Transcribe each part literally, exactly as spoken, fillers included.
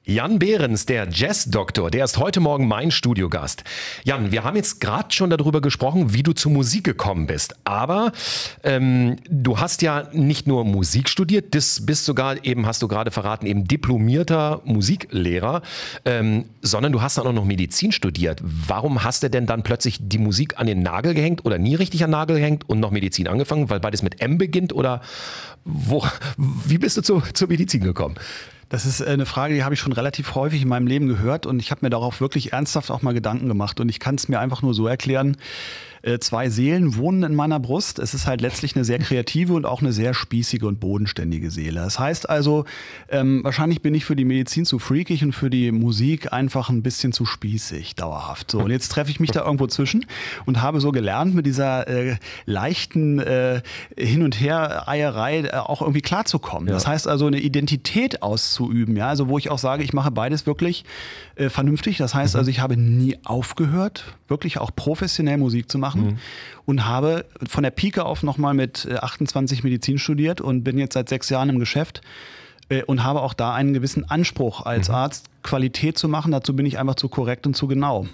Jan Behrens, der Jazz-Doktor, der ist heute Morgen mein Studiogast. Jan, wir haben jetzt gerade schon darüber gesprochen, wie du zur Musik gekommen bist. Aber ähm, du hast ja nicht nur Musik studiert, das bist sogar eben, hast du gerade verraten, eben diplomierter Musiklehrer, ähm, sondern du hast dann auch noch Medizin studiert. Warum hast du denn dann plötzlich die Musik an den Nagel gehängt oder nie richtig an den Nagel gehängt und noch Medizin angefangen, weil beides mit M beginnt? Oder wo, wie bist du zu, zur Medizin gekommen? Das ist eine Frage, die habe ich schon relativ häufig in meinem Leben gehört und ich habe mir darauf wirklich ernsthaft auch mal Gedanken gemacht und ich kann es mir einfach nur so erklären, zwei Seelen wohnen in meiner Brust. Es ist halt letztlich eine sehr kreative und auch eine sehr spießige und bodenständige Seele. Das heißt also, ähm, wahrscheinlich bin ich für die Medizin zu freakig und für die Musik einfach ein bisschen zu spießig, dauerhaft. So, und jetzt treffe ich mich da irgendwo zwischen und habe so gelernt, mit dieser äh, leichten äh, Hin- und Her-Eierei äh, auch irgendwie klarzukommen. Ja. Das heißt also, eine Identität auszuüben, ja, also wo ich auch sage, ich mache beides wirklich äh, vernünftig. Das heißt mhm. also, ich habe nie aufgehört, wirklich auch professionell Musik zu machen. Mhm. Und habe von der Pike auf nochmal mit achtundzwanzig Medizin studiert und bin jetzt seit sechs Jahren im Geschäft äh, und habe auch da einen gewissen Anspruch als mhm. Arzt, Qualität zu machen. Dazu bin ich einfach zu korrekt und zu genau.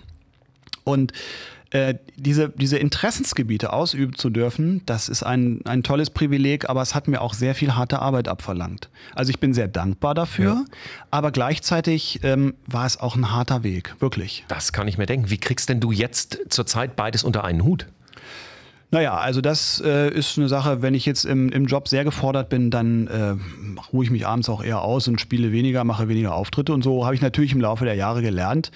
Und äh, diese, diese Interessensgebiete ausüben zu dürfen, das ist ein, ein tolles Privileg, aber es hat mir auch sehr viel harte Arbeit abverlangt. Also ich bin sehr dankbar dafür, ja. aber gleichzeitig ähm, war es auch ein harter Weg, wirklich. Das kann ich mir denken. Wie kriegst denn du jetzt zurzeit beides unter einen Hut? Naja, also das äh, ist eine Sache, wenn ich jetzt im, im Job sehr gefordert bin, dann äh, ruhe ich mich abends auch eher aus und spiele weniger, mache weniger Auftritte und so habe ich natürlich im Laufe der Jahre gelernt,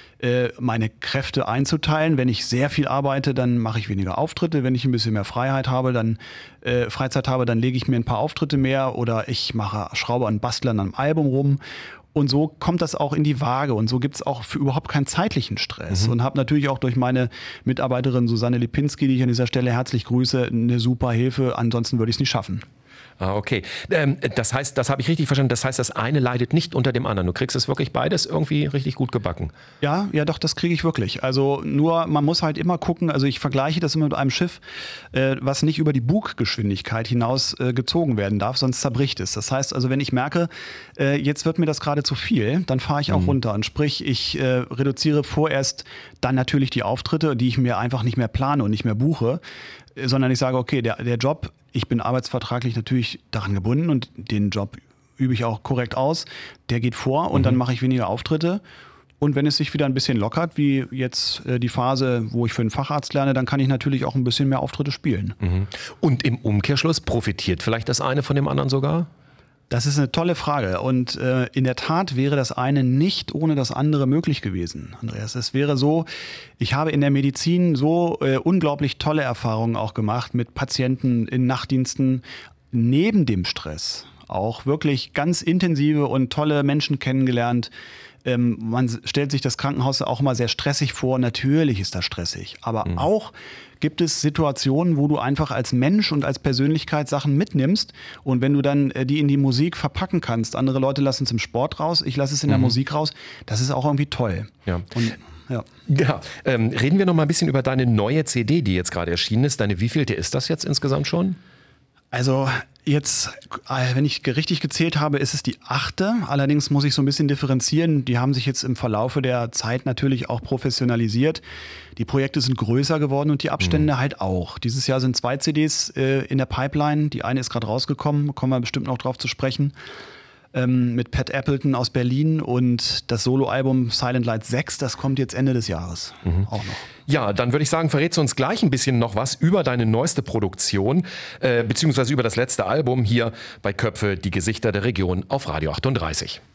meine Kräfte einzuteilen. Wenn ich sehr viel arbeite, dann mache ich weniger Auftritte. Wenn ich ein bisschen mehr Freiheit habe, dann äh, Freizeit habe, dann lege ich mir ein paar Auftritte mehr oder ich mache, schraube an Bastlern am Album rum. Und so kommt das auch in die Waage und so gibt es auch für überhaupt keinen zeitlichen Stress. Mhm. Und habe natürlich auch durch meine Mitarbeiterin Susanne Lipinski, die ich an dieser Stelle herzlich grüße, eine super Hilfe. Ansonsten würde ich es nicht schaffen. Ah, okay. Ähm, das heißt, das habe ich richtig verstanden, das heißt, das eine leidet nicht unter dem anderen. Du kriegst es wirklich beides irgendwie richtig gut gebacken. Ja, ja doch, das kriege ich wirklich. Also nur, man muss halt immer gucken, also ich vergleiche das immer mit einem Schiff, äh, was nicht über die Buggeschwindigkeit hinaus äh, gezogen werden darf, sonst zerbricht es. Das heißt also, wenn ich merke, äh, jetzt wird mir das gerade zu viel, dann fahre ich auch mhm. runter. Und sprich, ich äh, reduziere vorerst dann natürlich die Auftritte, die ich mir einfach nicht mehr plane und nicht mehr buche, äh, sondern ich sage, okay, der, der Job, ich bin arbeitsvertraglich natürlich daran gebunden und den Job übe ich auch korrekt aus. Der geht vor und mhm. dann mache ich weniger Auftritte. Und wenn es sich wieder ein bisschen lockert, wie jetzt äh, die Phase, wo ich für einen Facharzt lerne, dann kann ich natürlich auch ein bisschen mehr Auftritte spielen. Mhm. Und im Umkehrschluss profitiert vielleicht das eine von dem anderen sogar? Das ist eine tolle Frage und äh, in der Tat wäre das eine nicht ohne das andere möglich gewesen, Andreas. Es wäre so, ich habe in der Medizin so äh, unglaublich tolle Erfahrungen auch gemacht mit Patienten in Nachtdiensten neben dem Stress. Auch wirklich ganz intensive und tolle Menschen kennengelernt. Ähm, man stellt sich das Krankenhaus auch immer sehr stressig vor. Natürlich ist das stressig, aber mhm. auch gibt es Situationen, wo du einfach als Mensch und als Persönlichkeit Sachen mitnimmst und wenn du dann die in die Musik verpacken kannst, andere Leute lassen es im Sport raus, ich lasse es in der mhm. Musik raus, das ist auch irgendwie toll. Ja. Und, ja. Ja, ähm, reden wir noch mal ein bisschen über deine neue C D, die jetzt gerade erschienen ist. Deine wievielte ist das jetzt insgesamt schon? Also jetzt, wenn ich richtig gezählt habe, ist es die achte. Allerdings muss ich so ein bisschen differenzieren. Die haben sich jetzt im Verlaufe der Zeit natürlich auch professionalisiert. Die Projekte sind größer geworden und die Abstände mhm. halt auch. Dieses Jahr sind zwei C Ds äh, in der Pipeline. Die eine ist gerade rausgekommen, kommen wir bestimmt noch drauf zu sprechen. Ähm, mit Pat Appleton aus Berlin und das Soloalbum Silent Light sechs, das kommt jetzt Ende des Jahres mhm. auch noch. Ja, dann würde ich sagen, verrätst du uns gleich ein bisschen noch was über deine neueste Produktion, äh, beziehungsweise über das letzte Album hier bei Köpfe, die Gesichter der Region auf Radio achtunddreißig.